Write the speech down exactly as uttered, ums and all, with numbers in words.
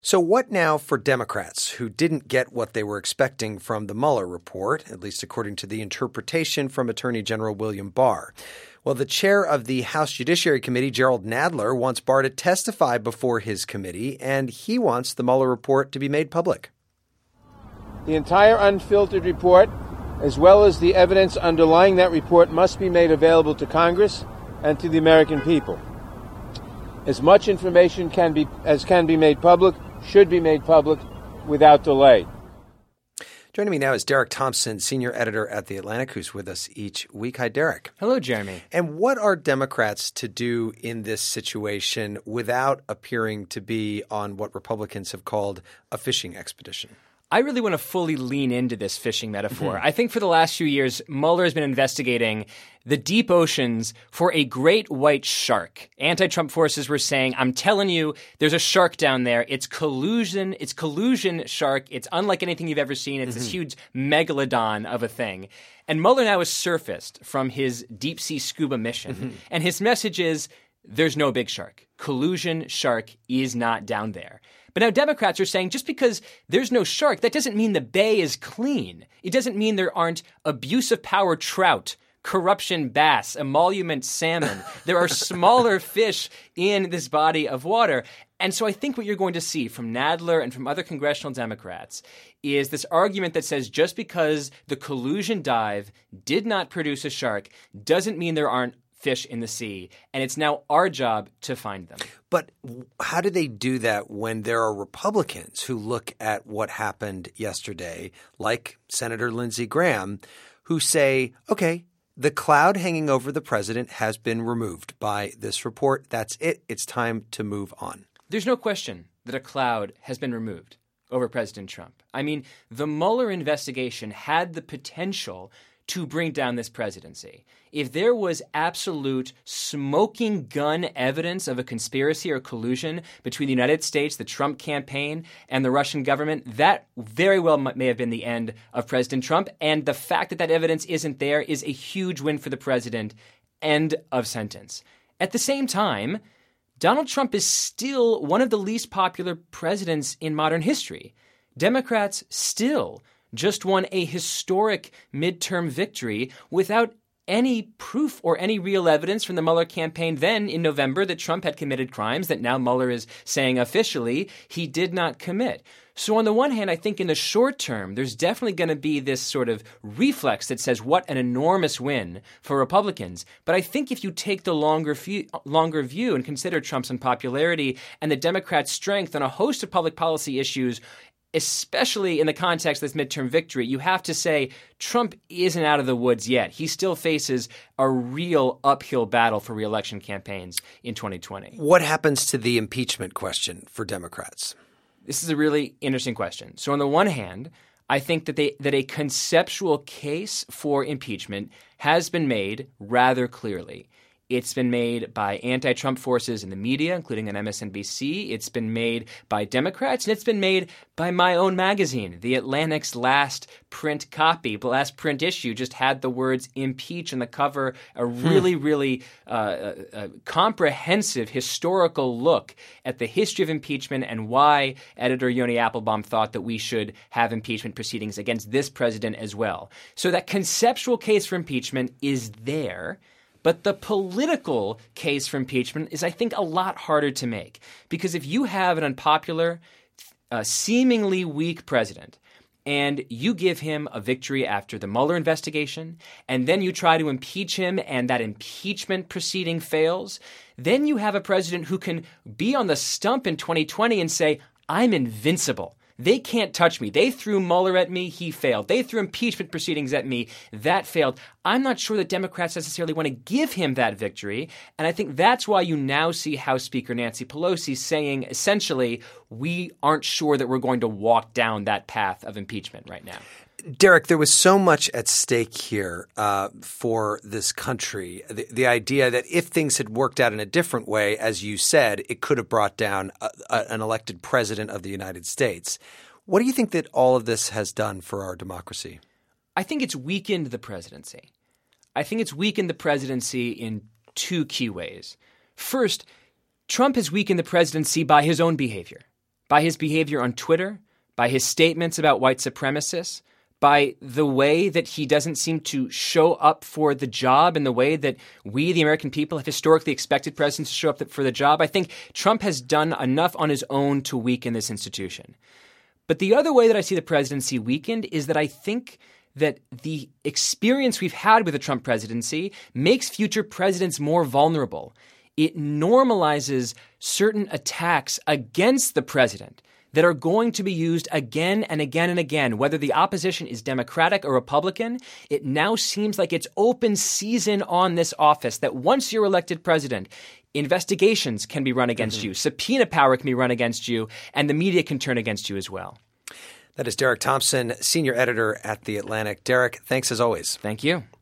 So what now for Democrats who didn't get what they were expecting from the Mueller report, at least according to the interpretation from Attorney General William Barr? Well, the chair of the House Judiciary Committee, Jerrold Nadler, wants Barr to testify before his committee, and he wants the Mueller report to be made public. The entire unfiltered report, as well as the evidence underlying that report, must be made available to Congress and to the American people. As much information can be as can be made public should be made public without delay. Joining me now is Derek Thompson, senior editor at The Atlantic, who's with us each week. Hi, Derek. Hello, Jeremy. And what are Democrats to do in this situation without appearing to be on what Republicans have called a fishing expedition? I really want to fully lean into this fishing metaphor. I think for the last few years, Mueller has been investigating the deep oceans for a great white shark. Anti-Trump forces were saying, I'm telling you, there's a shark down there. It's collusion. It's collusion shark. It's unlike anything you've ever seen. It's mm-hmm. this huge megalodon of a thing. And Mueller now has surfaced from his deep sea scuba mission. Mm-hmm. And his message is, there's no big shark. Collusion shark is not down there. But now Democrats are saying just because there's no shark, that doesn't mean the bay is clean. It doesn't mean there aren't abuse of power trout, corruption bass, emolument salmon. There are smaller fish in this body of water. And so I think what you're going to see from Nadler and from other congressional Democrats is this argument that says just because the collusion dive did not produce a shark doesn't mean there aren't fish in the sea, and it's now our job to find them. But how do they do that when there are Republicans who look at what happened yesterday, like Senator Lindsey Graham, who say, okay, the cloud hanging over the president has been removed by this report. That's it. It's time to move on. There's no question that a cloud has been removed over President Trump. I mean, the Mueller investigation had the potential to bring down this presidency. If there was absolute smoking gun evidence of a conspiracy or collusion between the United States, the Trump campaign, and the Russian government, that very well may have been the end of President Trump. And the fact that that evidence isn't there is a huge win for the president. End of sentence. At the same time, Donald Trump is still one of the least popular presidents in modern history. Democrats still just won a historic midterm victory without any proof or any real evidence from the Mueller campaign then in November that Trump had committed crimes that now Mueller is saying officially he did not commit. So on the one hand, I think in the short term, there's definitely going to be this sort of reflex that says what an enormous win for Republicans. But I think if you take the longer view, longer view and consider Trump's unpopularity and the Democrats' strength on a host of public policy issues, especially in the context of this midterm victory, you have to say Trump isn't out of the woods yet. He still faces a real uphill battle for re-election campaigns in twenty twenty. What happens to the impeachment question for Democrats? This is a really interesting question. So on the one hand, I think that they that a conceptual case for impeachment has been made rather clearly. It's been made by anti-Trump forces in the media, including on M S N B C. It's been made by Democrats, and it's been made by my own magazine. The Atlantic's last print copy, the last print issue, just had the words impeach on the cover, a really, hmm. really uh, uh, uh, comprehensive historical look at the history of impeachment and why editor Yoni Applebaum thought that we should have impeachment proceedings against this president as well. So that conceptual case for impeachment is there. But the political case for impeachment is, I think, a lot harder to make. Because if you have an unpopular, uh, seemingly weak president, and you give him a victory after the Mueller investigation, and then you try to impeach him and that impeachment proceeding fails, then you have a president who can be on the stump in twenty twenty and say, I'm invincible. They can't touch me. They threw Mueller at me. He failed. They threw impeachment proceedings at me. That failed. I'm not sure that Democrats necessarily want to give him that victory. And I think that's why you now see House Speaker Nancy Pelosi saying, essentially, we aren't sure that we're going to walk down that path of impeachment right now. Derek, there was so much at stake here uh, for this country. The, the idea that if things had worked out in a different way, as you said, it could have brought down a, a, an elected president of the United States. What do you think that all of this has done for our democracy? I think it's weakened the presidency. I think it's weakened the presidency in two key ways. First, Trump has weakened the presidency by his own behavior. by his behavior on Twitter, by his statements about white supremacists, by the way that he doesn't seem to show up for the job in the way that we, the American people, have historically expected presidents to show up for the job. I think Trump has done enough on his own to weaken this institution. But the other way that I see the presidency weakened is that I think that the experience we've had with the Trump presidency makes future presidents more vulnerable. It normalizes certain attacks against the president that are going to be used again and again and again, whether the opposition is Democratic or Republican. It now seems like it's open season on this office, that once you're elected president, investigations can be run against mm-hmm. you, subpoena power can be run against you, and the media can turn against you as well. That is Derek Thompson, senior editor at The Atlantic. Derek, thanks as always. Thank you.